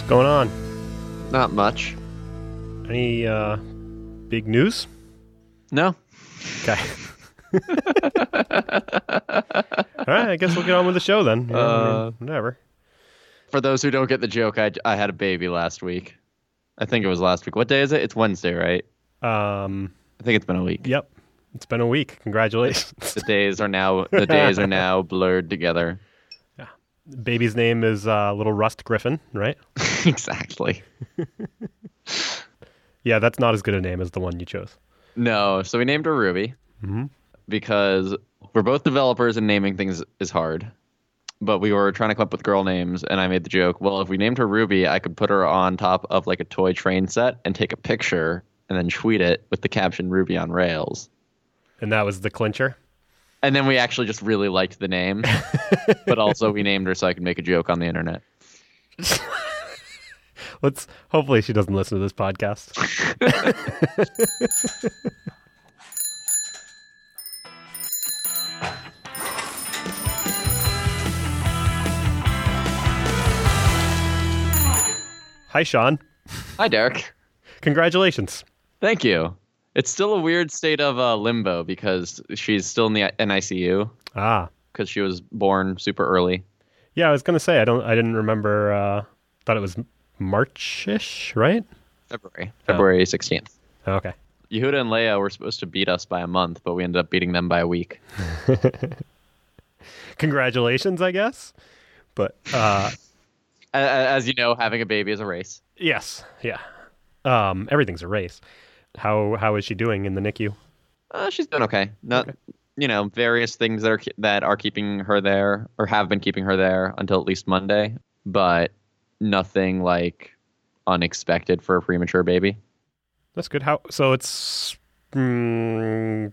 going on? Not much. Any big news? No. Okay. All right, I guess we'll get on with the show then. Whatever. For those who don't get the joke, I had a baby last week. I think it was last week. What day is it? It's Wednesday, right? I think it's been a week. Yep. It's been a week. Congratulations. The days are now blurred together. Yeah. Baby's name is Little Rust Griffin, right? Exactly. Yeah, that's not as good a name as the one you chose. No, so we named her Ruby because we're both developers and naming things is hard. But we were trying to come up with girl names, and I made the joke, well, if we named her Ruby, I could put her on top of like a toy train set and take a picture and then tweet it with the caption Ruby on Rails. And that was the clincher? And then we actually just really liked the name, but also we named her so I could make a joke on the internet. Hopefully she doesn't listen to this podcast. Hi, Sean. Hi, Derek. Congratulations. Thank you. It's still a weird state of limbo because she's still in the NICU. Because she was born super early. Yeah, I was gonna say I didn't remember. Thought it was March-ish, right? February 16th. Oh, okay. Yehuda and Leia were supposed to beat us by a month, but we ended up beating them by a week. Congratulations, I guess. But as you know, having a baby is a race. Yes. Yeah. Everything's a race. How is she doing in the NICU? She's doing okay. Various things that are keeping her there or have been keeping her there until at least Monday, but nothing like unexpected for a premature baby. That's good. So it's 4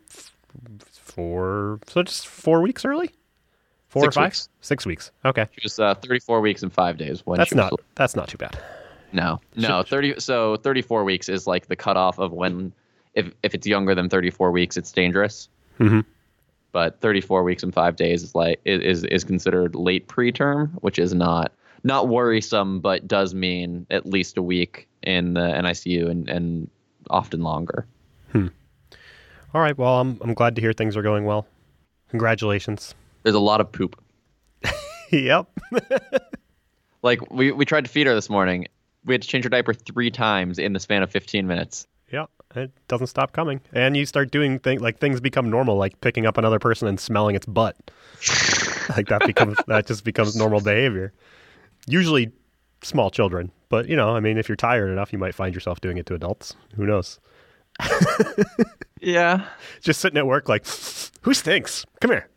weeks early? 4 or 5? Weeks. 6 weeks. Okay. She was 34 weeks and 5 days. That's not too bad. No. 34 weeks is like the cutoff of when, if it's younger than 34 weeks, it's dangerous. Mm-hmm. But 34 weeks and 5 days is considered late preterm, which is not worrisome, but does mean at least a week in the NICU and often longer. All right. Well, I'm glad to hear things are going well. Congratulations. There's a lot of poop. Yep. Like we tried to feed her this morning. We had to change her diaper 3 times in the span of 15 minutes. Yeah, it doesn't stop coming. And you start doing things become normal, like picking up another person and smelling its butt. Like that just becomes normal behavior. Usually small children, but if you're tired enough, you might find yourself doing it to adults. Who knows? Yeah. Just sitting at work like, who stinks? Come here.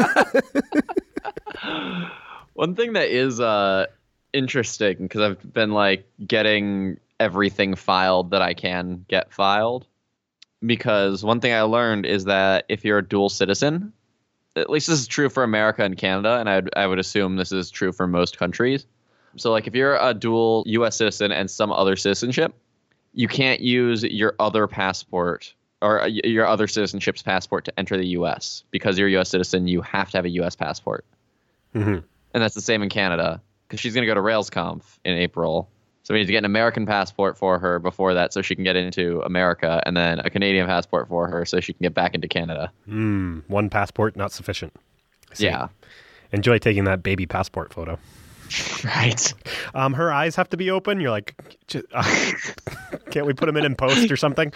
One thing that is interesting, because I've been getting everything filed that I can get filed, because one thing I learned is that if you're a dual citizen, at least this is true for America and Canada, and I would assume this is true for most countries. So if you're a dual U.S. citizen and some other citizenship, you can't use your other passport or your other citizenship's passport to enter the U.S. Because you're a U.S. citizen, you have to have a U.S. passport. Mm-hmm. And that's the same in Canada, because she's going to go to RailsConf in April. So we need to get an American passport for her before that so she can get into America, and then a Canadian passport for her so she can get back into Canada. One passport, not sufficient. Yeah. Enjoy taking that baby passport photo. Right. Her eyes have to be open. You're like, can't we put them in post or something?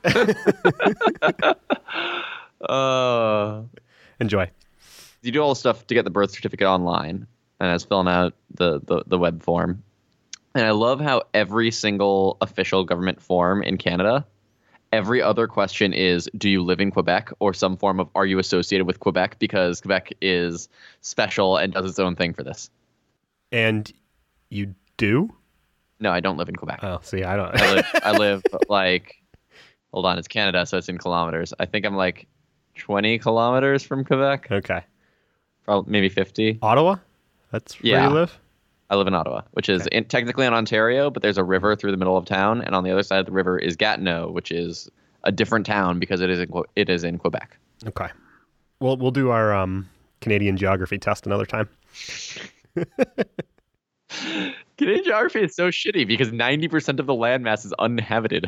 Enjoy. You do all the stuff to get the birth certificate online, and I was filling out the web form. And I love how every single official government form in Canada, every other question is, do you live in Quebec, or some form of, are you associated with Quebec? Because Quebec is special and does its own thing for this. And you do? No, I don't live in Quebec. Oh, see, I don't. I live hold on, it's Canada, so it's in kilometers. I think I'm 20 kilometers from Quebec. Okay. Probably maybe 50. Ottawa? That's where you live? I live in Ottawa, which is technically in Ontario, but there's a river through the middle of town, and on the other side of the river is Gatineau, which is a different town because it is in Quebec. Okay. Well, we'll do our Canadian geography test another time. Canadian geography is so shitty because 90% of the landmass is uninhabited.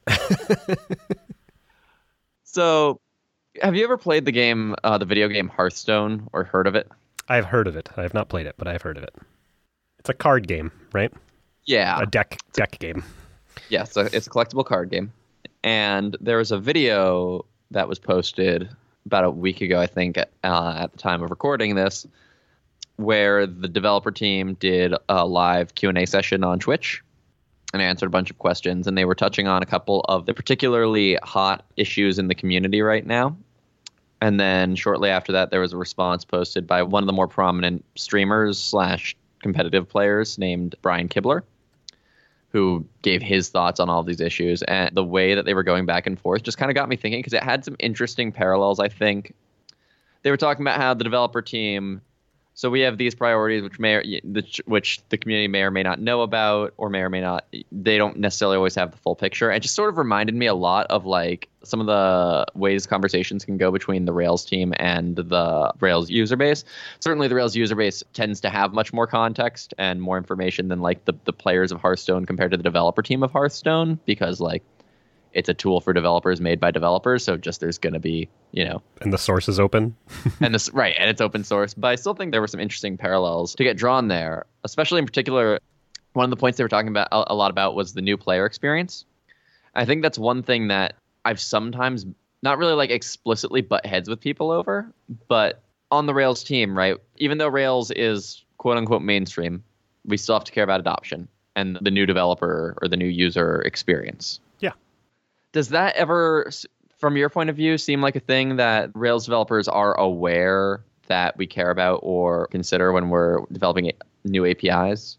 So, have you ever played the video game Hearthstone, or heard of it? I've heard of it. I have not played it, but I've heard of it. It's a card game, right? Yeah. A deck game. Yeah, so it's a collectible card game. And there was a video that was posted about a week ago, I think, at the time of recording this, where the developer team did a live Q&A session on Twitch and answered a bunch of questions. And they were touching on a couple of the particularly hot issues in the community right now. And then shortly after that, there was a response posted by one of the more prominent streamers / competitive players named Brian Kibler, who gave his thoughts on all of these issues. And the way that they were going back and forth just kind of got me thinking, because it had some interesting parallels, I think. They were talking about how the developer team... So we have these priorities, which the community may or may not know about, or may or may not. They don't necessarily always have the full picture. It just sort of reminded me a lot of like some of the ways conversations can go between the Rails team and the Rails user base. Certainly, the Rails user base tends to have much more context and more information than like the players of Hearthstone compared to the developer team of Hearthstone, because like it's a tool for developers made by developers. So just there's going to be, And the source is open. and it's open source. But I still think there were some interesting parallels to get drawn there, especially in particular. One of the points they were talking about a lot about was the new player experience. I think that's one thing that I've sometimes not really like explicitly butt heads with people over, but on the Rails team, right? Even though Rails is quote unquote mainstream, we still have to care about adoption and the new developer or the new user experience. Yeah. Does that ever, from your point of view, seem like a thing that Rails developers are aware that we care about or consider when we're developing new APIs?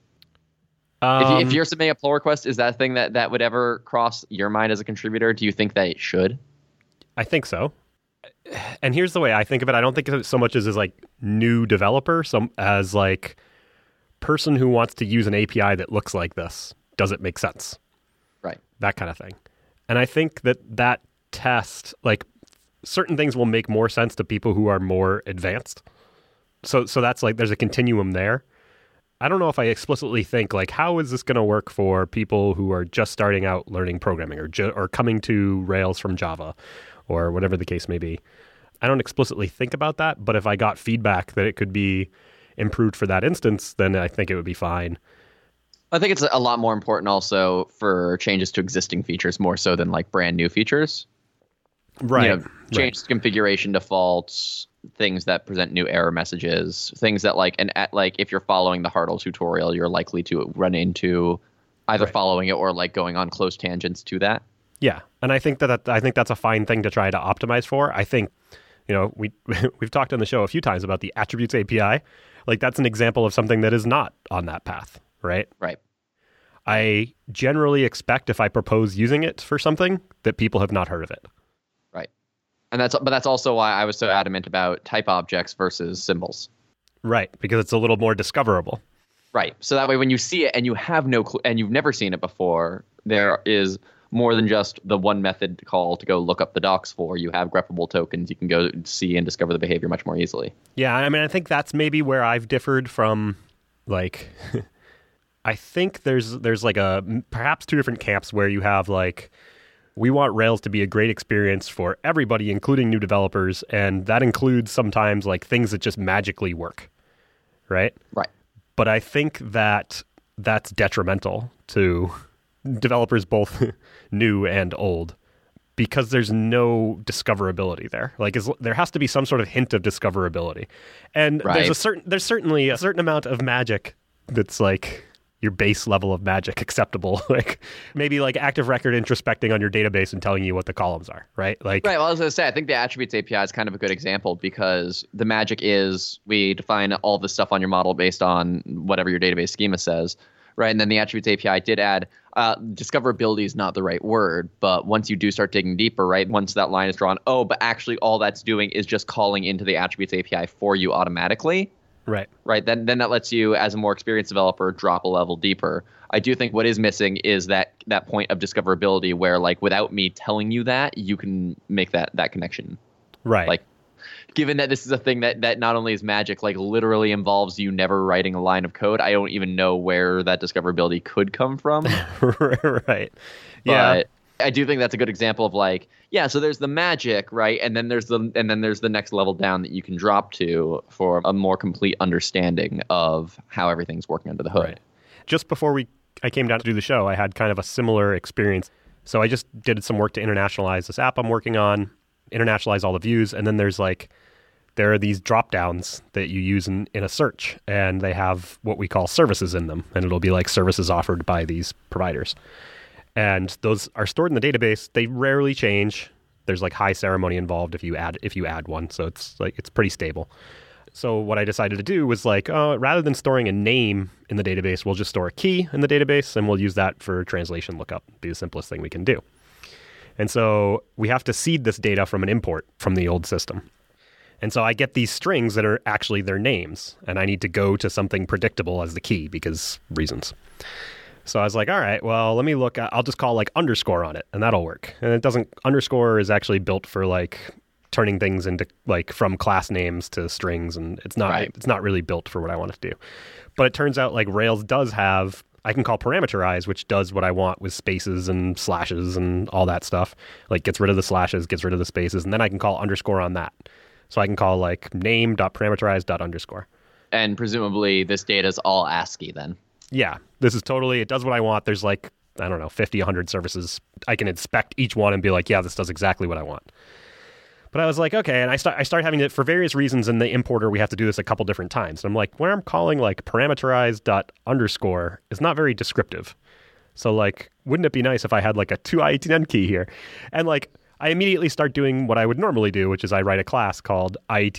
If you're submitting a pull request, is that a thing that would ever cross your mind as a contributor? Do you think that it should? I think so. And here's the way I think of it. I don't think of it so much as like new developer, as like person who wants to use an API that looks like this. Does it make sense? Right. That kind of thing. And I think that test, like certain things will make more sense to people who are more advanced. So that's like, there's a continuum there. I don't know if I explicitly think like, how is this going to work for people who are just starting out learning programming or coming to Rails from Java or whatever the case may be. I don't explicitly think about that, but if I got feedback that it could be improved for that instance, then I think it would be fine. I think it's a lot more important also for changes to existing features more so than like brand new features. Right. Change configuration defaults, things that present new error messages, things that like if you're following the Hartle tutorial, you're likely to run into either following it or like going on close tangents to that. Yeah, and I think that's a fine thing to try to optimize for. I think, we've talked on the show a few times about the attributes API. Like that's an example of something that is not on that path, right? Right. I generally expect if I propose using it for something that people have not heard of it. Right. And that's also why I was so adamant about type objects versus symbols. Right, because it's a little more discoverable. Right. So that way when you see it and you have no clue and you've never seen it before, there is more than just the one method call to go look up the docs for. You have grepable tokens. You can go see and discover the behavior much more easily. Yeah, I mean, I think that's maybe where I've differed from, like, I think there's like perhaps two different camps where you have like, we want Rails to be a great experience for everybody, including new developers, and that includes sometimes like things that just magically work, right? Right. But I think that that's detrimental to developers both new and old because there's no discoverability there. Like there has to be some sort of hint of discoverability. And there's certainly a certain amount of magic that's like your base level of magic acceptable. Like maybe like active record introspecting on your database and telling you what the columns are, right? Like right. Well, I was going to say, I think the attributes API is kind of a good example because the magic is we define all the stuff on your model based on whatever your database schema says, right? And then the attributes API did add discoverability is not the right word, but once you do start digging deeper, right? Once that line is drawn, but actually all that's doing is just calling into the attributes API for you automatically. Right. Then that lets you, as a more experienced developer, drop a level deeper. I do think what is missing is that point of discoverability where, like, without me telling you that, you can make that connection. Right. Like, given that this is a thing that not only is magic, like literally involves you never writing a line of code, I don't even know where that discoverability could come from. Right. Yeah. But I do think that's a good example of like, yeah, so there's the magic, right? And then there's the next level down that you can drop to for a more complete understanding of how everything's working under the hood. Right. Just before I came down to do the show, I had kind of a similar experience. So I just did some work to internationalize this app I'm working on, internationalize all the views, and then there are these drop downs that you use in a search, and they have what we call services in them, and it'll be like services offered by these providers. And those are stored in the database. They rarely change. There's like high ceremony involved if you add one, so it's pretty stable. So what I decided to do was like, rather than storing a name in the database, we'll just store a key in the database, and we'll use that for translation lookup. It'll be the simplest thing we can do. And so we have to seed this data from an import from the old system. And so I get these strings that are actually their names, and I need to go to something predictable as the key because reasons. So I was like, all right, well, let me look. I'll just call like underscore on it, and that'll work. And it doesn't. Underscore is actually built for like turning things into like from class names to strings, and it's not really built for what I want it to do. But it turns out like Rails does have, I can call parameterize, which does what I want with spaces and slashes and all that stuff. Like gets rid of the slashes, gets rid of the spaces, and then I can call underscore on that. So I can call like name.parameterize.underscore. And presumably this data is all ASCII then. Yeah, this is totally, it does what I want. There's like, I don't know, 50, 100 services. I can inspect each one and be like, yeah, this does exactly what I want. But I was like, okay, and I start having it for various reasons in the importer. We have to do this a couple different times. And I'm like, where I'm calling like parameterize.underscore is not very descriptive. So like, wouldn't it be nice if I had like a 2i18n key here? And like, I immediately start doing what I would normally do, which is I write a class called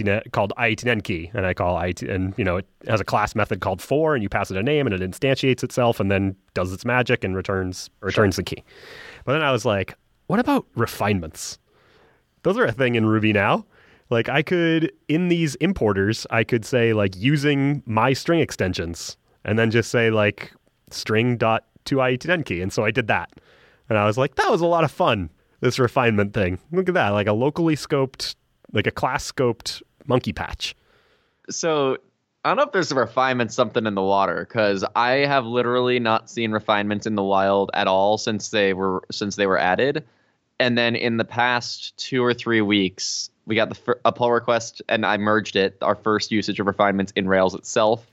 i18n key, and I call and it has a class method called for, and you pass it a name, and it instantiates itself, and then does its magic and returns the key. But then I was like, what about refinements? Those are a thing in Ruby now. Like I could, in these importers, I could say like using my string extensions, and then just say like string.toIETN key, and so I did that, and I was like, that was a lot of fun. This refinement thing. Look at that, like a locally scoped, like a class scoped monkey patch. So I don't know if there's a refinement something in the water, because I have literally not seen refinements in the wild at all since they were added. And then in the past 2 or 3 weeks, we got a pull request, and I merged it, our first usage of refinements in Rails itself.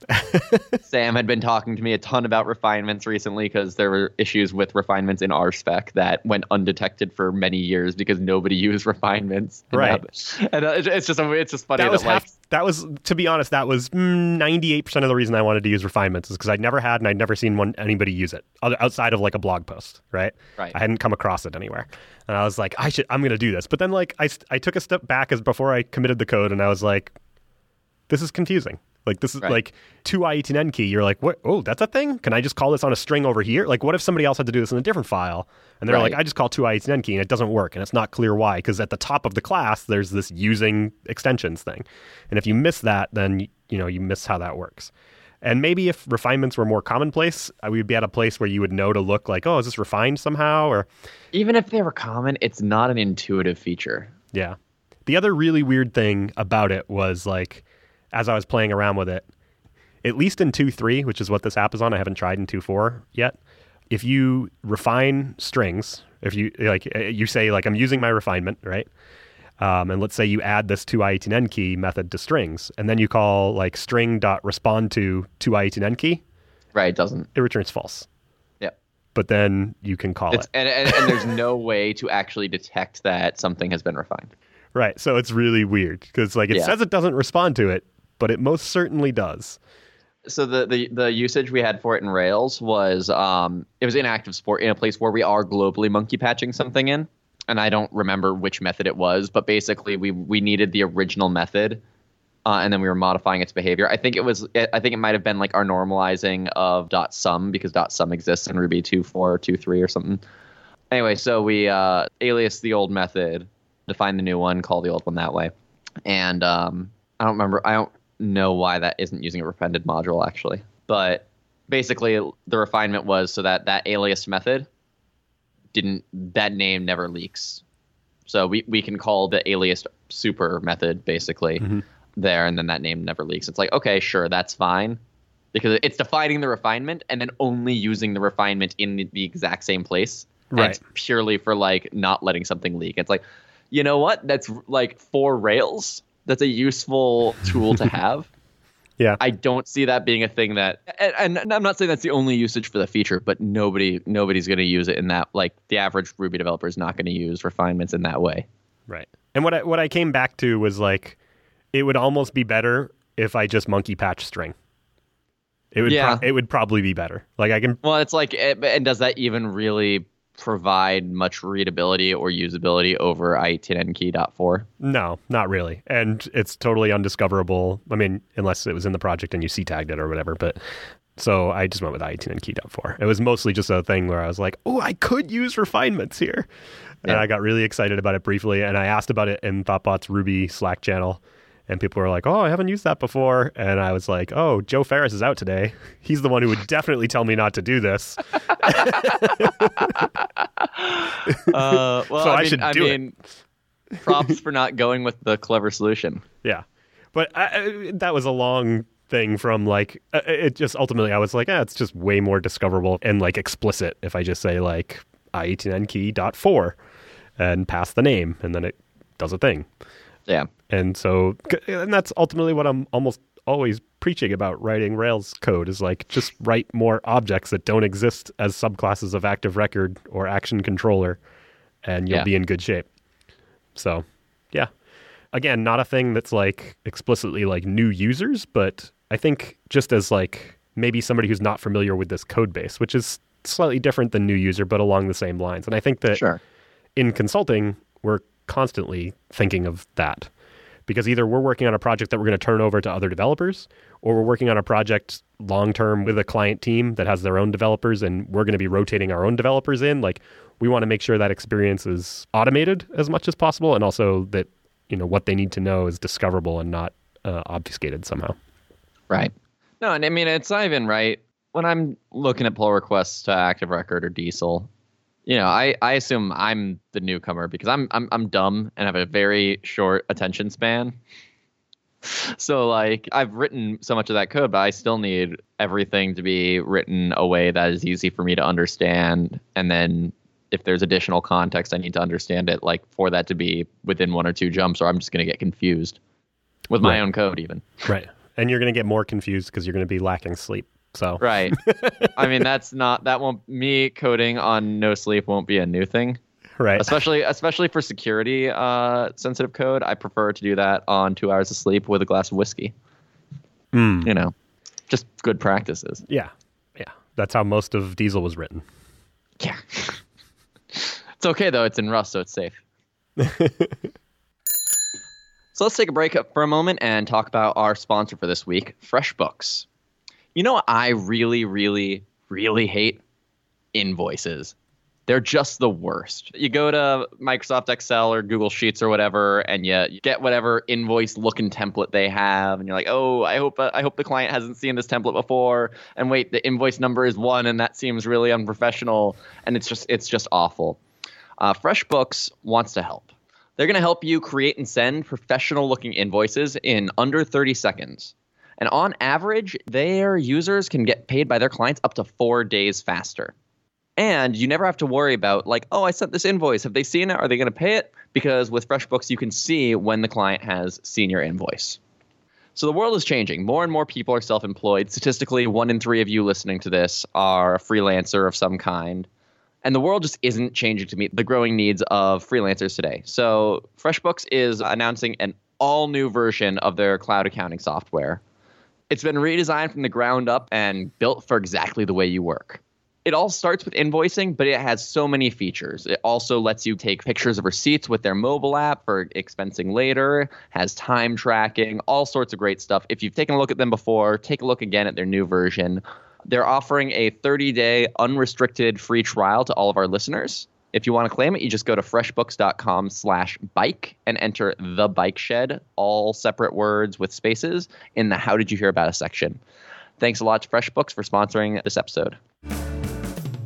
Sam had been talking to me a ton about refinements recently because there were issues with refinements in RSpec that went undetected for many years because nobody used refinements. Right. And it's just funny that was, to be honest, that was 98% of the reason I wanted to use refinements is because I'd never had and I'd never seen anybody use it outside of like a blog post, right? Right. I hadn't come across it anywhere. And I was like, I'm going to do this. But then like I took a step back as before I committed the code, and I was like, this is confusing. Like this is like 2i18n key. You're like, what? Oh, that's a thing? Can I just call this on a string over here? Like what if somebody else had to do this in a different file? And they're like, I just call 2i18n key and it doesn't work. And it's not clear why, because at the top of the class, there's this using extensions thing. And if you miss that, then you miss how that works. And maybe if refinements were more commonplace, we'd be at a place where you would know to look like, oh, is this refined somehow? Or even if they were common, it's not an intuitive feature. Yeah. The other really weird thing about it was like, as I was playing around with it, at least in 2.3, which is what this app is on, I haven't tried in 2.4 yet. If you refine strings, if you you say like I'm using my refinement, right? And let's say you add this 2i18n key method to strings, and then you call like string.respond to 2i18n key. Right, it doesn't. It returns false. Yeah. But then you can call it. And there's no way to actually detect that something has been refined. Right. So it's really weird because like it says it doesn't respond to it, but it most certainly does. So the usage we had for it in Rails was it was in active support in a place where we are globally monkey patching something in. And I don't remember which method it was, but basically we needed the original method, and then we were modifying its behavior. I think it might have been like our normalizing of .sum, because .sum exists in Ruby 2.4 or 2.3 or something. Anyway, so we alias the old method, define the new one, call the old one that way. And I don't know why that isn't using a repended module actually. But basically the refinement was so that alias method that name never leaks. So we can call the alias super method basically there, and then that name never leaks. It's like, okay, sure, that's fine. Because it's defining the refinement and then only using the refinement in the exact same place. Right. And it's purely for like not letting something leak. It's like, you know what? That's like for Rails. That's a useful tool to have. Yeah. I don't see that being a thing that, and I'm not saying that's the only usage for the feature, but nobody's going to use it in that. Like the average Ruby developer is not going to use refinements in that way. Right. And what I came back to was like, it would almost be better if I just monkey patch string. It would it would probably be better. Like I can. Well, it's like, and does that even really provide much readability or usability over i18nkey.4? No, not really. And it's totally undiscoverable. I mean, unless it was in the project and you C-tagged it or whatever. But so I just went with i18nkey.4. It was mostly just a thing where I was like, oh, I could use refinements here. And I got really excited about it briefly. And I asked about it in Thoughtbot's Ruby Slack channel. And people were like, oh, I haven't used that before. And I was like, oh, Joe Ferris is out today. He's the one who would definitely tell me not to do this. Well, so I should do it. Props for not going with the clever solution. Yeah. But that was a long thing from like, it just ultimately I was like, it's just way more discoverable and like explicit if I just say like i18nkey.4 and pass the name and then it does a thing. Yeah. And so, and that's ultimately what I'm almost always preaching about writing Rails code is like, just write more objects that don't exist as subclasses of active record or action controller, and you'll be in good shape. So, yeah. Again, not a thing that's like explicitly like new users, but I think just as like maybe somebody who's not familiar with this code base, which is slightly different than new user, but along the same lines. And I think that in consulting, we're constantly thinking of that. Because either we're working on a project that we're going to turn over to other developers, or we're working on a project long-term with a client team that has their own developers, and we're going to be rotating our own developers in. Like, we want to make sure that experience is automated as much as possible, and also that, you know, what they need to know is discoverable and not obfuscated somehow. Right. No, and I mean, it's not even right. When I'm looking at pull requests to Active Record or Diesel, you know, I assume I'm the newcomer because I'm dumb and have a very short attention span. So like I've written so much of that code, but I still need everything to be written a way that is easy for me to understand. And then if there's additional context, I need to understand it like for that to be within one or two jumps, or I'm just going to get confused with my own code even. Right. And you're going to get more confused because you're going to be lacking sleep. So right. I mean, me coding on no sleep won't be a new thing. Right. Especially for security sensitive code. I prefer to do that on 2 hours of sleep with a glass of whiskey. You know, just good practices. Yeah. Yeah. That's how most of Diesel was written. Yeah. It's okay though. It's in Rust, so it's safe. So let's take a break up for a moment and talk about our sponsor for this week, FreshBooks. You know what I really, really, really hate? Invoices. They're just the worst. You go to Microsoft Excel or Google Sheets or whatever, and you get whatever invoice looking template they have, and you're like, oh, I hope the client hasn't seen this template before. And wait, the invoice number is 1, and that seems really unprofessional, and it's just awful. FreshBooks wants to help. They're going to help you create and send professional-looking invoices in under 30 seconds. And on average, their users can get paid by their clients up to 4 days faster. And you never have to worry about like, oh, I sent this invoice. Have they seen it? Are they going to pay it? Because with FreshBooks, you can see when the client has seen your invoice. So the world is changing. More and more people are self-employed. Statistically, 1 in 3 of you listening to this are a freelancer of some kind. And the world just isn't changing to meet the growing needs of freelancers today. So FreshBooks is announcing an all-new version of their cloud accounting software. It's been redesigned from the ground up and built for exactly the way you work. It all starts with invoicing, but it has so many features. It also lets you take pictures of receipts with their mobile app for expensing later, has time tracking, all sorts of great stuff. If you've taken a look at them before, take a look again at their new version. They're offering a 30-day unrestricted free trial to all of our listeners. If you want to claim it, you just go to freshbooks.com/bike and enter the bike shed, all separate words with spaces, in the How Did You Hear About Us section. Thanks a lot to FreshBooks for sponsoring this episode.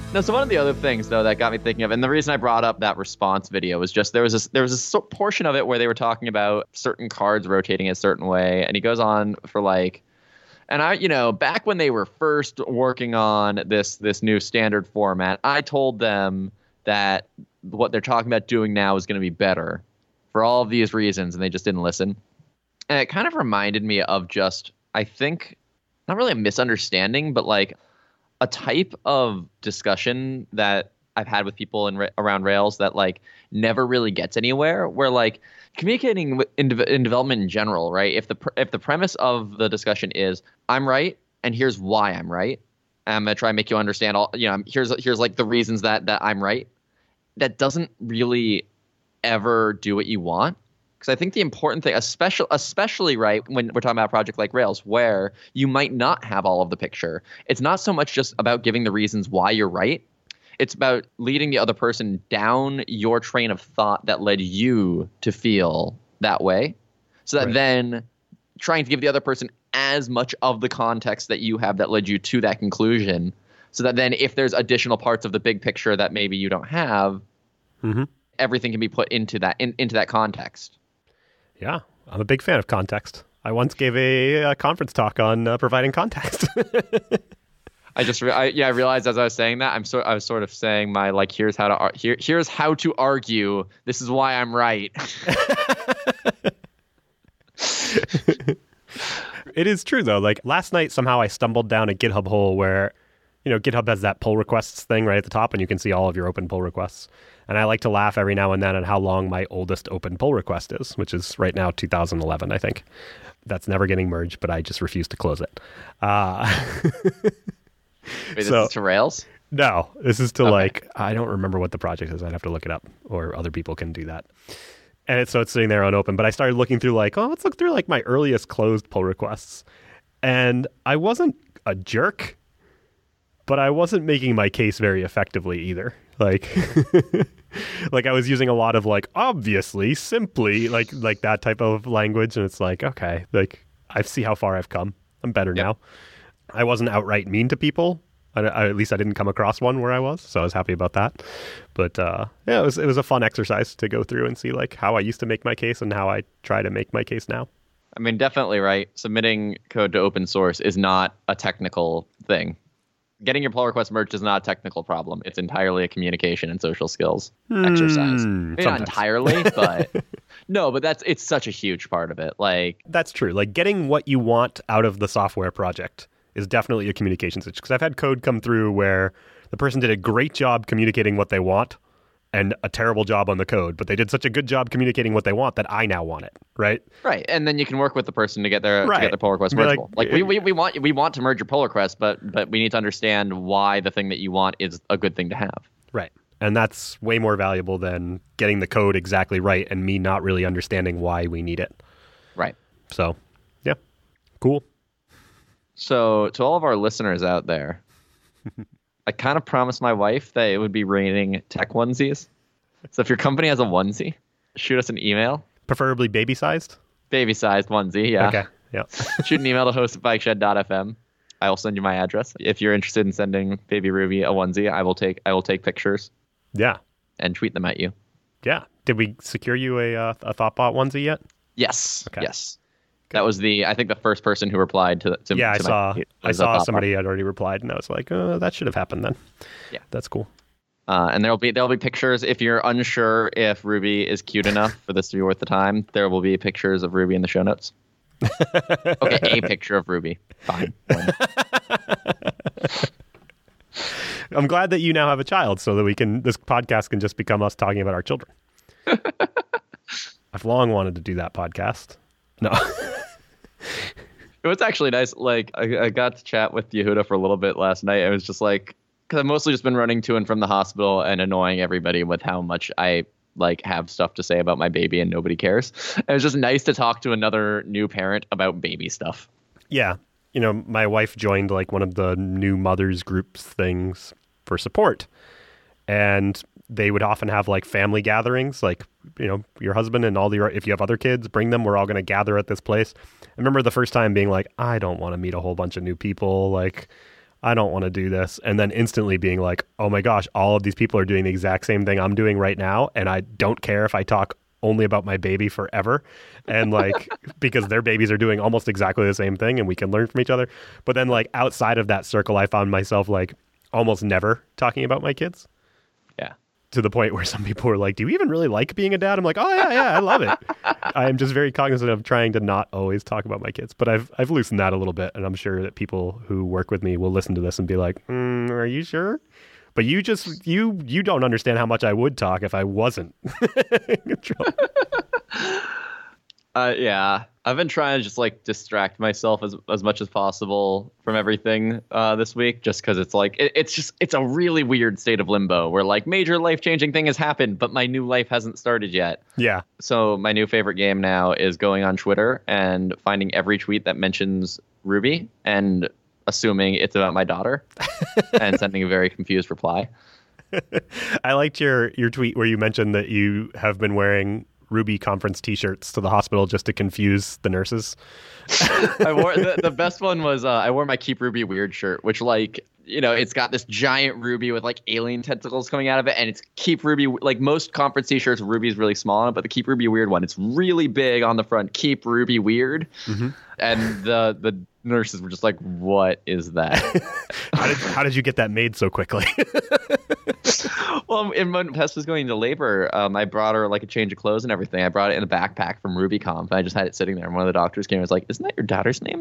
No, so one of the other things though that got me thinking of, and the reason I brought up that response video was just there was a portion of it where they were talking about certain cards rotating a certain way, and he goes on for like, and I, back when they were first working on this new standard format, I told them that what they're talking about doing now is going to be better for all of these reasons, and they just didn't listen. And it kind of reminded me of just, I think, not really a misunderstanding, but like a type of discussion that I've had with people around Rails that like never really gets anywhere, where like communicating in development in general, right? If the premise of the discussion is I'm right and here's why I'm right, I'm gonna try and make you understand all, here's like the reasons that I'm right. That doesn't really ever do what you want. Because I think the important thing, especially right when we're talking about a project like Rails, where you might not have all of the picture, it's not so much just about giving the reasons why you're right. It's about leading the other person down your train of thought that led you to feel that way. So that then trying to give the other person as much of the context that you have that led you to that conclusion. So that then if there's additional parts of the big picture that maybe you don't have, everything can be put into that context. Yeah, I'm a big fan of context. I once gave a conference talk on providing context. I realized as I was saying that I was sort of saying my like here's how to argue. This is why I'm right. It is true though. Like last night, somehow I stumbled down a GitHub hole where, GitHub has that pull requests thing right at the top, and you can see all of your open pull requests. And I like to laugh every now and then at how long my oldest open pull request is, which is right now 2011, I think. That's never getting merged, but I just refuse to close it. Wait, this is to Rails? No, this is to I don't remember what the project is. I'd have to look it up, or other people can do that. And it's sitting there unopened. But I started looking through let's look through my earliest closed pull requests. And I wasn't a jerk, but I wasn't making my case very effectively either. Like I was using a lot of obviously, simply, like that type of language. And it's okay, I see how far I've come. I'm better now. I wasn't outright mean to people. At least I didn't come across one where I was. So I was happy about that. But it was a fun exercise to go through and see how I used to make my case and how I try to make my case now. I mean, definitely, right? Submitting code to open source is not a technical thing. Getting your pull request merged is not a technical problem. It's entirely a communication and social skills exercise. Maybe not entirely, but no, but it's such a huge part of it. That's true. Getting what you want out of the software project is definitely a communication situation. Because I've had code come through where the person did a great job communicating what they want and a terrible job on the code, but they did such a good job communicating what they want that I now want it, right? Right, and then you can work with the person to get their pull request mergeable. We want to merge your pull request, but we need to understand why the thing that you want is a good thing to have. Right, and that's way more valuable than getting the code exactly right and me not really understanding why we need it. Right. So, yeah, cool. So, to all of our listeners out there, I kind of promised my wife that it would be raining tech onesies. So if your company has a onesie, shoot us an email. Preferably baby-sized? Baby-sized onesie, yeah. Okay, yeah. Shoot an email to host@bikeshed.fm. I will send you my address. If you're interested in sending Baby Ruby a onesie, I will take pictures. Yeah. And tweet them at you. Yeah. Did we secure you a Thoughtbot onesie yet? Yes. Okay. Yes. That was I think the first person who replied to yeah, to I saw somebody had already replied, and I was like, that should have happened then. Yeah. That's cool. And there'll be pictures. If you're unsure if Ruby is cute enough for this to be worth the time, there will be pictures of Ruby in the show notes. Okay, a picture of Ruby. Fine. I'm glad that you now have a child so that this podcast can just become us talking about our children. I've long wanted to do that podcast. No. It was actually nice. I got to chat with Yehuda for a little bit last night. It was just because I've mostly just been running to and from the hospital and annoying everybody with how much I have stuff to say about my baby and nobody cares. It was just nice to talk to another new parent about baby stuff. Yeah. My wife joined one of the new mothers groups things for support. And they would often have family gatherings, your husband and if you have other kids, bring them. We're all going to gather at this place. I remember the first time being I don't want to meet a whole bunch of new people. I don't want to do this. And then instantly being like, oh my gosh, all of these people are doing the exact same thing I'm doing right now. And I don't care if I talk only about my baby forever. And like, because their babies are doing almost exactly the same thing and we can learn from each other. But then like outside of that circle, I found myself like almost never talking about my kids. Yeah. To the point where some people were like, do you even really like being a dad? I'm like, oh yeah, I love it. I am just very cognizant of trying to not always talk about my kids, but I've loosened that a little bit. And I'm sure that people who work with me will listen to this and be like, are you sure? But you don't understand how much I would talk if I wasn't. Yeah, I've been trying to just like distract myself as much as possible from everything this week, just because it's like it's a really weird state of limbo where like major life-changing thing has happened, but my new life hasn't started yet. Yeah. So my new favorite game now is going on Twitter and finding every tweet that mentions Ruby and assuming it's about my daughter and sending a very confused reply. I liked your tweet where you mentioned that you have been wearing Ruby conference t-shirts to the hospital just to confuse the nurses. I wore the best one was I wore my Keep Ruby Weird shirt, which like, you know, it's got this giant ruby with like alien tentacles coming out of it, and it's Keep Ruby. Like most conference t-shirts, Ruby's really small on it, but the Keep Ruby Weird one, it's really big on the front. Keep Ruby Weird. Mm-hmm. And the nurses were just like, "What is that?" How did you get that made so quickly? Well, when Tess was going into labor, I brought her like a change of clothes and everything. I brought it in a backpack from RubyConf. I just had it sitting there. And one of the doctors came and was like, "Isn't that your daughter's name?"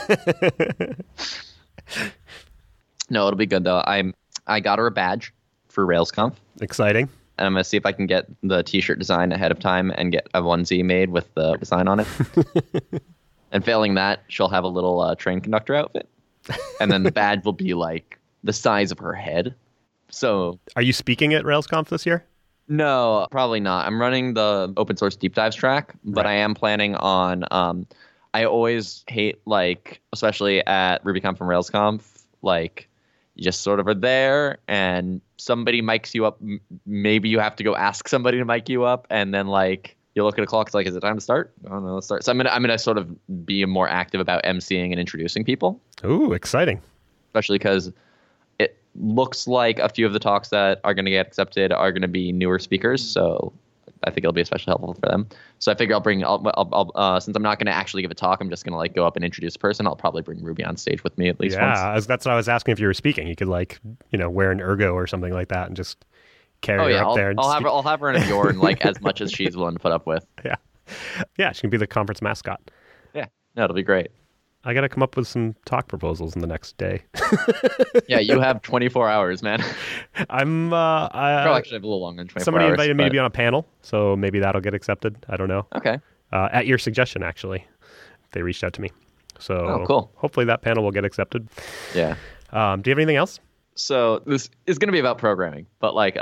No, it'll be good though. I got her a badge for RailsConf. Exciting. And I'm gonna see if I can get the t-shirt design ahead of time and get a onesie made with the design on it. And failing that, she'll have a little train conductor outfit, and then the badge will be like the size of her head. So, are you speaking at RailsConf this year? No, probably not. I'm running the open source deep dives track, but right. I am planning on. I always hate, like, especially at RubyConf and RailsConf, like, you just sort of are there and somebody mics you up. Maybe you have to go ask somebody to mic you up, and then like you look at a clock. It's like, is it time to start? Oh no, let's start. So I'm gonna sort of be more active about emceeing and introducing people. Ooh, exciting! Especially because it looks like a few of the talks that are going to get accepted are going to be newer speakers. So I think it'll be especially helpful for them. So I figure I'll since I'm not going to actually give a talk, I'm just going to like go up and introduce a person. I'll probably bring Ruby on stage with me at least once. Yeah, that's what I was asking if you were speaking. You could like, you know, wear an ergo or something like that and just carry her up there. And I'll have her in a Bjorn like as much as she's willing to put up with. Yeah, she can be the conference mascot. Yeah, no, it'll be great. I got to come up with some talk proposals in the next day. Yeah, you have 24 hours, man. I'm actually have a little longer than 24 somebody hours. Somebody invited me to be on a panel, so maybe that'll get accepted. I don't know. Okay. At your suggestion, actually. They reached out to me. So cool. Hopefully that panel will get accepted. Yeah. Do you have anything else? So this is going to be about programming, but like,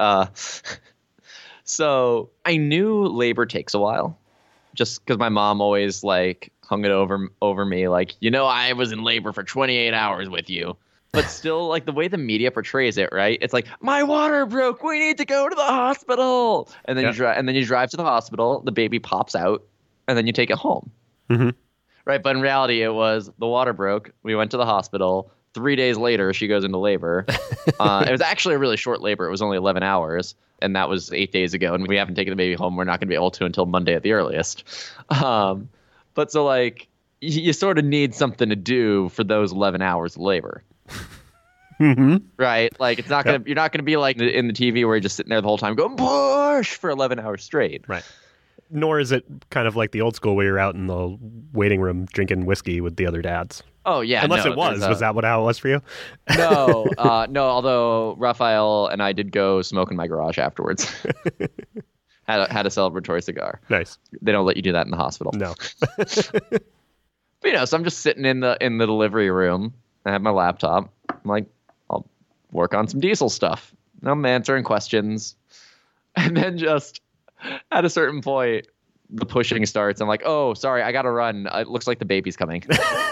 so I knew labor takes a while, just because my mom always like hung it over me, like, you know, I was in labor for 28 hours with you. But still, like, the way the media portrays it, right? It's like, my water broke. We need to go to the hospital. And then you drive to the hospital. The baby pops out, and then you take it home. Mm-hmm. Right, but in reality, it was the water broke. We went to the hospital. 3 days later, she goes into labor. It was actually a really short labor. It was only 11 hours, and that was 8 days ago. And we haven't taken the baby home. We're not going to be able to until Monday at the earliest. But so, like, you sort of need something to do for those 11 hours of labor. Mm-hmm. Right? Like, it's not gonna. You're not gonna be like in the TV where you're just sitting there the whole time going push for 11 hours straight. Right. Nor is it kind of like the old school where you're out in the waiting room drinking whiskey with the other dads. Oh yeah. Unless it was. Was that how it was for you? No. No. Although Raphael and I did go smoke in my garage afterwards. Had a celebratory cigar. Nice. They don't let you do that in the hospital. No. But, you know, so I'm just sitting in the delivery room. I have my laptop. I'm like, I'll work on some diesel stuff. And I'm answering questions. And then just at a certain point, the pushing starts. I'm like, oh, sorry, I got to run. It looks like the baby's coming.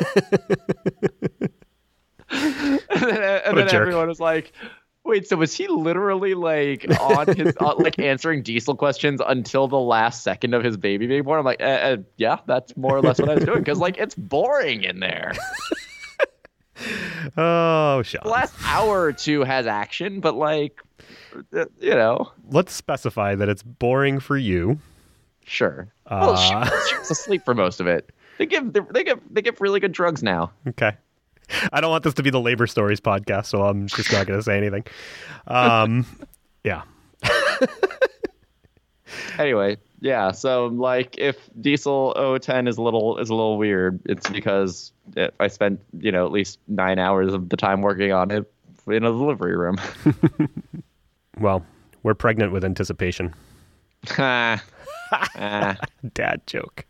and then everyone was like, wait, so was he literally like on his like answering diesel questions until the last second of his baby being born? I'm like, yeah, that's more or less what I was doing, because like it's boring in there. Oh, Sean. The last hour or two has action, but Let's specify that it's boring for you. Sure. Well, she was asleep for most of it. They give really good drugs now. Okay. I don't want this to be the Labor Stories podcast, so I'm just not going to say anything. Yeah. Anyway, yeah. So if Diesel 010 is a little weird, it's because I spent at least 9 hours of the time working on it in a delivery room. Well, we're pregnant with anticipation. Dad joke.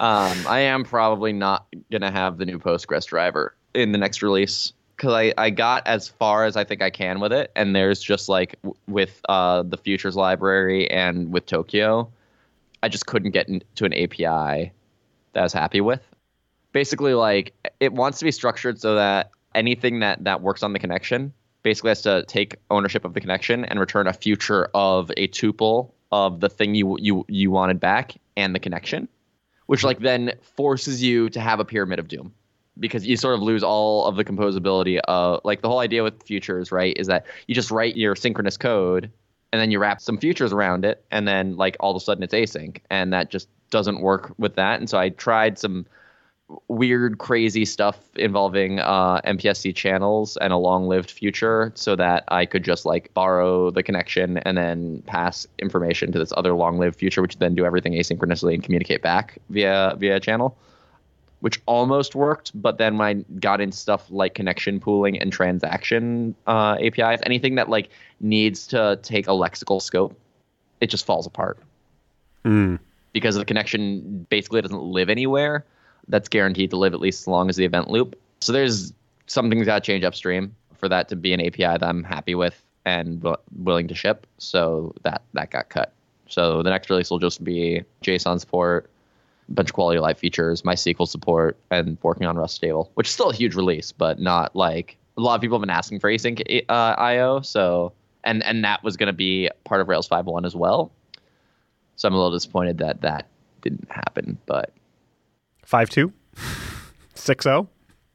I am probably not gonna have the new Postgres driver in the next release because I got as far as I think I can with it, and there's just with the Futures library and with Tokyo, I just couldn't get to an API that I was happy with. Basically, it wants to be structured so that anything that works on the connection basically has to take ownership of the connection and return a future of a tuple of the thing you wanted back and the connection, which then forces you to have a pyramid of doom, because you sort of lose all of the composability of the whole idea with futures, right, is that you just write your synchronous code and then you wrap some futures around it, and then all of a sudden it's async, and that just doesn't work with that. And so I tried some weird, crazy stuff involving MPSC channels and a long-lived future so that I could just borrow the connection and then pass information to this other long-lived future, which then do everything asynchronously and communicate back via a channel, which almost worked. But then when I got into stuff like connection pooling and transaction APIs, anything that needs to take a lexical scope, it just falls apart. Because the connection basically doesn't live anywhere. That's guaranteed to live at least as long as the event loop. So there's some things that change upstream for that to be an API that I'm happy with and willing to ship. So that got cut. So the next release will just be JSON support, a bunch of quality of life features, MySQL support, and working on Rust stable, which is still a huge release, but not a lot of people have been asking for async IO. So and that was going to be part of Rails 5.1 as well. So I'm a little disappointed that didn't happen, but 5.2? 6.0?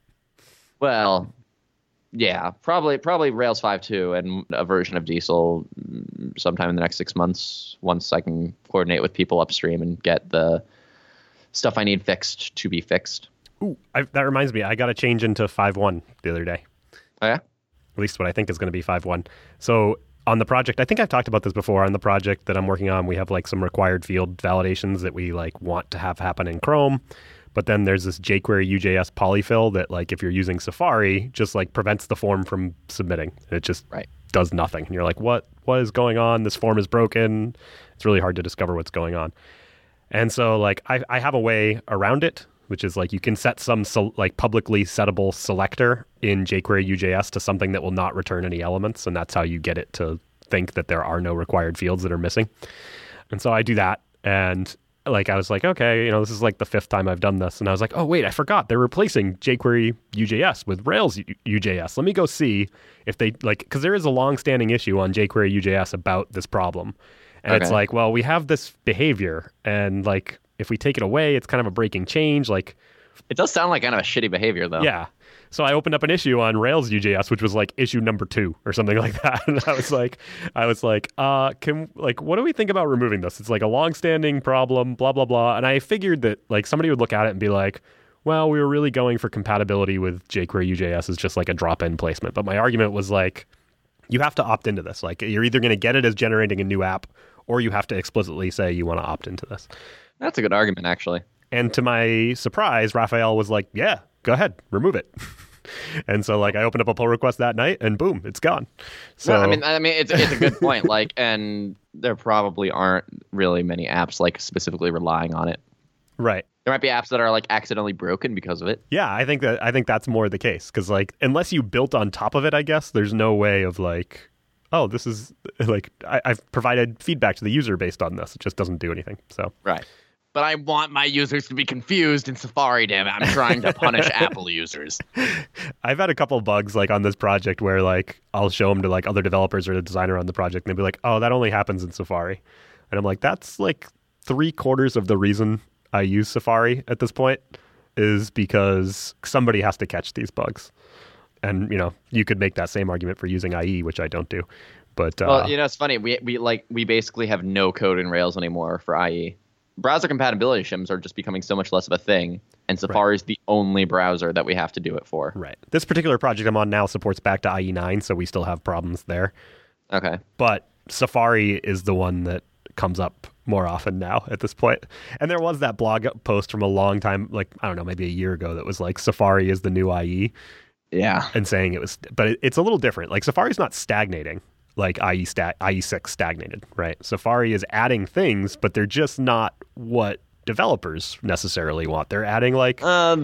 Well, yeah, probably Rails 5.2 and a version of Diesel sometime in the next 6 months, once I can coordinate with people upstream and get the stuff I need fixed to be fixed. Ooh, that reminds me, I got a change into 5.1 the other day. Oh, yeah? At least what I think is going to be 5.1. So on the project, I think I've talked about this before, on the project that I'm working on, we have some required field validations that we want to have happen in Chrome. But then there's this jQuery UJS polyfill that if you're using Safari, just prevents the form from submitting. It just does nothing. And you're like, what is going on? This form is broken. It's really hard to discover what's going on. And so I have a way around it, which is you can set some publicly settable selector in jQuery UJS to something that will not return any elements. And that's how you get it to think that there are no required fields that are missing. And so I do that. And I was okay, this is the fifth time I've done this. And I was oh, wait, I forgot. They're replacing jQuery UJS with Rails UJS. Let me go see if they, because there is a long-standing issue on jQuery UJS about this problem. And it's well, we have this behavior. And, if we take it away, it's kind of a breaking change. It does sound like kind of a shitty behavior, though. Yeah. So I opened up an issue on Rails UJS, which was issue number 2 or something like that. And I was what do we think about removing this? It's a long-standing problem, blah, blah, blah. And I figured that somebody would look at it and be well, we were really going for compatibility with jQuery UJS as just a drop-in placement. But my argument was you have to opt into this. You're either going to get it as generating a new app, or you have to explicitly say you want to opt into this. That's a good argument, actually. And to my surprise, Raphael was yeah, go ahead, remove it. And so I opened up a pull request that night and boom, it's gone. So no, I mean it's a good point. And there probably aren't really many apps specifically relying on it. Right. There might be apps that are accidentally broken because of it. Yeah, I think that's more the case, because unless you built on top of it, I guess there's no way of oh, this is I've provided feedback to the user based on this. It just doesn't do anything. So right. But I want my users to be confused in Safari, damn it. I'm trying to punish Apple users. I've had a couple of bugs on this project where I'll show them to other developers or the designer on the project, and they'll be oh, that only happens in Safari. And I'm that's 3/4 of the reason I use Safari at this point is because somebody has to catch these bugs. And, you could make that same argument for using IE, which I don't do. But well, it's funny. We basically have no code in Rails anymore for IE. Browser compatibility shims are just becoming so much less of a thing, and Safari is the only browser that we have to do it for. Right. This particular project I'm on now supports back to IE9, so we still have problems there. Okay. But Safari is the one that comes up more often now at this point. And there was that blog post from a long time, like, I don't know, maybe a year ago, that was like, Safari is the new IE. Yeah. And saying it was, but it's a little different. Like, Safari's not stagnating like IE6 stagnated, right? Safari is adding things, but they're just not what developers necessarily want. They're adding like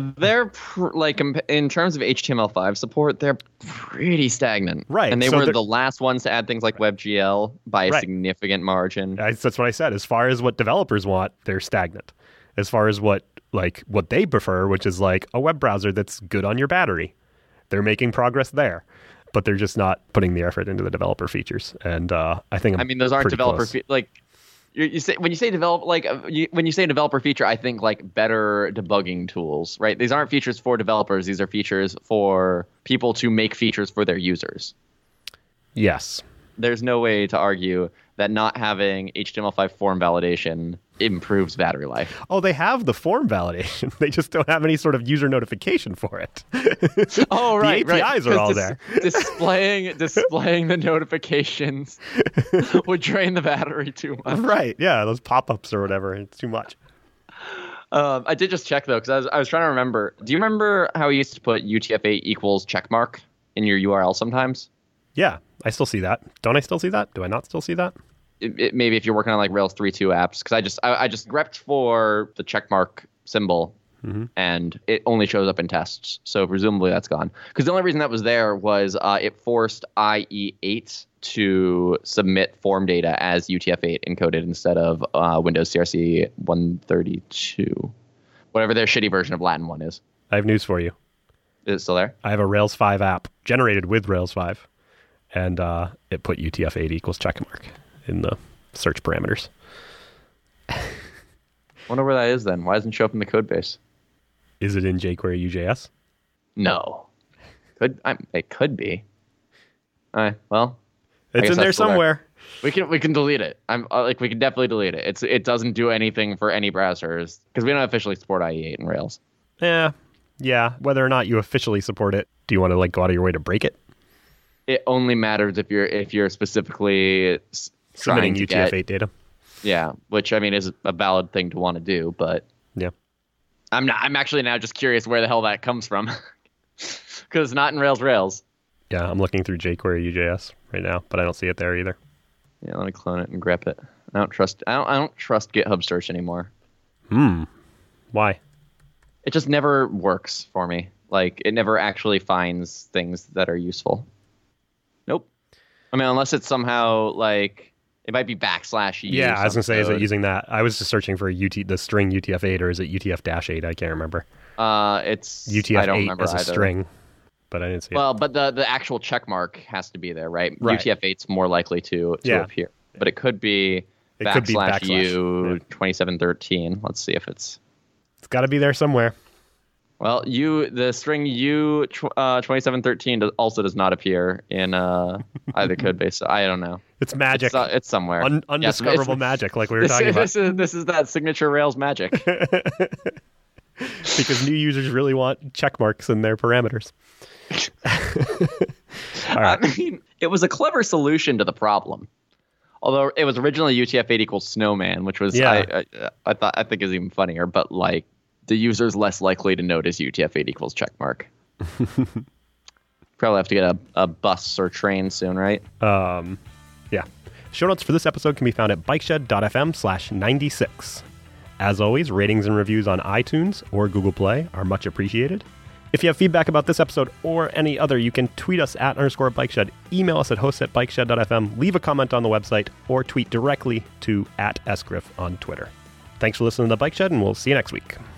in terms of HTML5 support, they're pretty stagnant, right? And they were the last ones to add things like WebGL by a significant margin. That's what I said. As far as what developers want, they're stagnant. As far as what they prefer, which is like a web browser that's good on your battery, they're making progress there. But they're just not putting the effort into the developer features, and I think those aren't developer you say when you say when you say developer feature, I think like better debugging tools, right? These aren't features for developers; these are features for people to make features for their users. Yes, there's no way to argue that not having HTML5 form validation improves battery life. Oh, they have the form validation. They just don't have any sort of user notification for it. Oh, right. The APIs are all there. Displaying the notifications would drain the battery too much. Right. Yeah, those pop-ups or whatever. It's too much. I did just check, though, because I was trying to remember. Do you remember how we used to put UTF-8 equals checkmark in your URL sometimes? Yeah, I still see that. Don't I still see that? Do I not still see that? Maybe if you're working on like Rails 3.2 apps, because I just grepped for the checkmark symbol, and it only shows up in tests. So presumably that's gone. Because the only reason that was there was it forced IE8 to submit form data as UTF-8 encoded instead of Windows CRC 132, whatever their shitty version of Latin 1 is. I have news for you. Is it still there? I have a Rails 5 app generated with Rails 5, and it put UTF-8 equals checkmark in the search parameters. Wonder where that is then. Why doesn't it show up in the code base? Is it in jQuery UJS? No. It could be. All right. Well, it's in there somewhere. We can delete it. We can definitely delete it. It doesn't do anything for any browsers because we don't officially support IE8 in Rails. Yeah. Whether or not you officially support it, do you want to go out of your way to break it? It only matters if you're specifically submitting UTF-8 data. Yeah, which I mean is a valid thing to want to do, but yeah, I'm actually now just curious where the hell that comes from because it's not in Rails. Yeah, I'm looking through jQuery UJS right now, but I don't see it there either. Yeah, let me clone it and grep it. I don't trust GitHub search anymore. Why? It just never works for me. Like it never actually finds things that are useful. Nope. I mean, unless it's somehow like it might be /U. Yeah, I was gonna say, is it using that? I was just searching for the string UTF-8, or is it UTF-8? I can't remember. It's UTF-8 I don't remember as a either. string, but I didn't see it. Well, but the actual check mark has to be there, right? UTF-8's more likely to appear, but it could be /U 2713. Let's see if it's got to be there somewhere. Well, the string U 2713 also does not appear in either code base. So I don't know. It's magic. It's somewhere. Undiscoverable magic, like we were talking about. This is that signature Rails magic. Because new users really want check marks in their parameters. All right. I mean, it was a clever solution to the problem. Although it was originally UTF-8 equals snowman, which was I think is even funnier, but like the user's less likely to notice UTF-8 equals checkmark. Probably have to get a bus or train soon, right? Yeah. Show notes for this episode can be found at bikeshed.fm/96. As always, ratings and reviews on iTunes or Google Play are much appreciated. If you have feedback about this episode or any other, you can tweet us at _bikeshed, email us at hosts@bikeshed.fm, leave a comment on the website, or tweet directly to @sgriff on Twitter. Thanks for listening to The Bike Shed, and we'll see you next week.